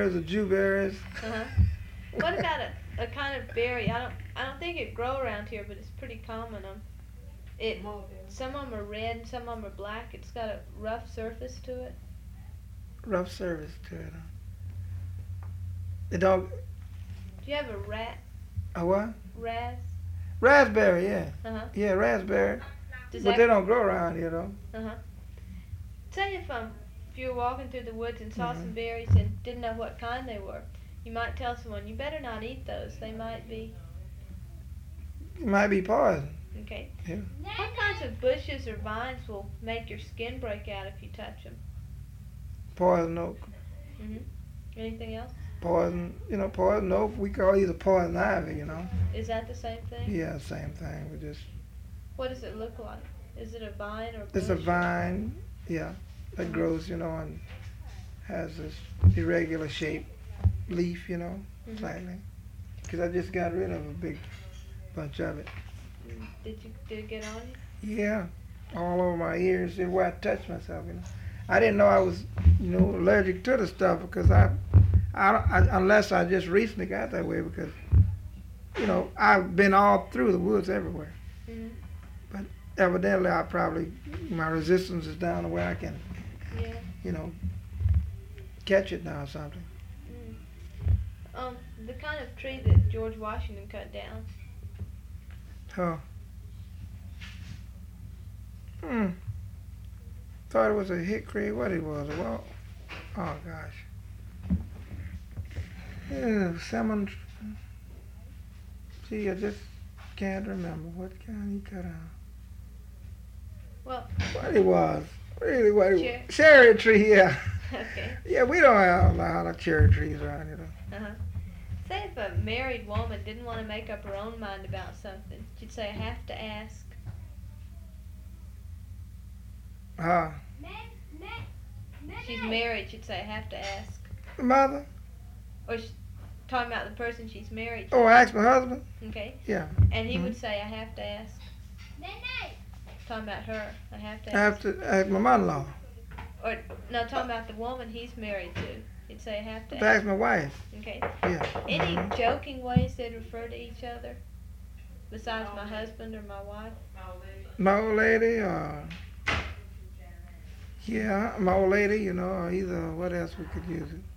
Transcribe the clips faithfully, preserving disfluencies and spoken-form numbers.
berries or jewberries. Uh-huh. What about a, a kind of berry? I don't I don't think it grow around here, but it's pretty common. Um, it some of them are red and some of them are black. It's got a rough surface to it. Rough surface to it. Huh? It don't. Do you have a rat? A what? Ras? Raspberry, yeah. Uh-huh. Yeah, raspberry. Does But that they don't grow around here though. Uh-huh. Say if um if you were walking through the woods and saw Mhm. some berries and didn't know what kind they were, you might tell someone, you better not eat those. They might be It might be poison. okay. Yeah. What kinds of bushes or vines will make your skin break out if you touch them? Poison oak. Mhm. Anything else? Poison, you know, poison oak. We call either poison ivy, you know. Is that the same thing? Yeah, same thing. We just. What does it look like? Is it a vine or bush? It's a vine, yeah, that Mhm. grows, you know, and has this irregular shaped leaf, you know, Mhm. slightly. Because I just got rid of a big bunch of it. Mm. Did you did it get on you? Yeah, all over my ears, where I touched myself, you know. I didn't know I was, you know, allergic to the stuff because I, I, don't- I unless I just recently got that way because, you know, I've been all through the woods everywhere. Mhm. Evidently, I probably my resistance is down to where I can, Yeah. you know, catch it now or something. Mm. Um, the kind of tree that George Washington cut down. Huh. Hmm. Thought it was a hickory. What it was? Well, oh gosh. Yeah, salmon. Gee, I just can't remember what kind he cut out. Well, What it was? Really, what it Cher- was? Cherry tree. Yeah. okay. Yeah, we don't have a lot of cherry trees around here. Though. Uh-huh. Say if a married woman didn't want to make up her own mind about something, she'd say, I have to ask. Ah, She's married, she'd say, I have to ask. mother. Or she's talking about the person she's married to. Oh, I asked my husband. Okay. Yeah. And he Mhm. would say, I have to ask. Talking about her, I have to I ask. have to ask my mother-in-law. Or, no, talking about the woman he's married to. He'd say, I have to To ask ask. my wife. Okay. Yeah. Any Mhm. joking ways they'd refer to each other? Besides my husband or my wife? My old lady, or yeah, my old lady, you know, or either what else we could use it.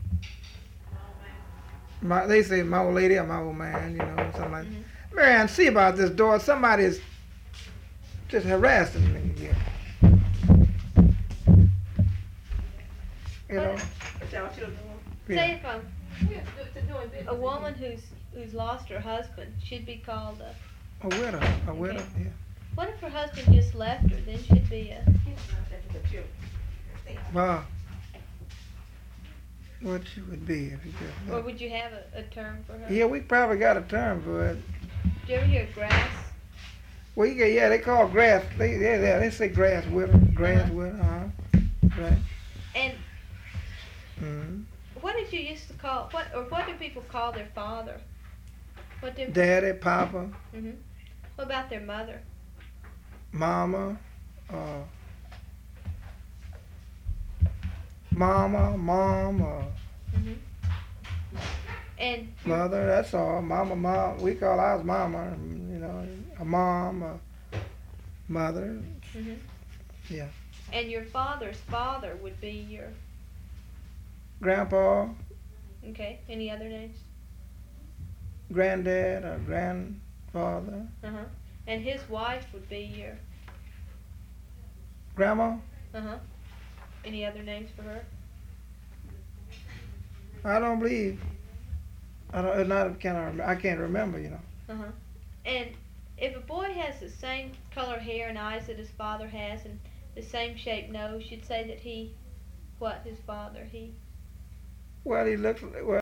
My, they say my old lady or my old man, you know, something like. Mhm. Marianne, see about this door. Somebody's just harassing me here. You know. Say Yeah. if um, a woman who's who's lost her husband should be called a. A widow. A widow. Okay. Yeah. What if her husband just left her? Then she'd be a. Well, what she would be if you just. Or would you have a, a term for her? Yeah, we probably got a term for it. Did you ever hear grass? Well, you get, yeah, they call grass. They yeah, yeah, they say grass widow, grass Uh-huh. widow. Uh-huh. Right. And Mm-hmm. what did you used to call what or what do people call their father? What did? Daddy, Papa, Mhm. What about their mother? Mama, uh, Mama, Mom, uh, Mhm. And Mother. That's all. Mama, Mom. We call ours Mama. You know, a mom, a mother. Mhm. Yeah. And your father's father would be your. Grandpa, Okay. Any other names? granddad, or grandfather, Uh huh. And his wife would be your. grandma. Uh huh. Any other names for her? I don't believe. I don't. Not can I? rem- I can't remember. You know. Uh huh. And if a boy has the same color hair and eyes that his father has, and the same shaped nose, you'd say that he, what his father he. Well, he looks. Well,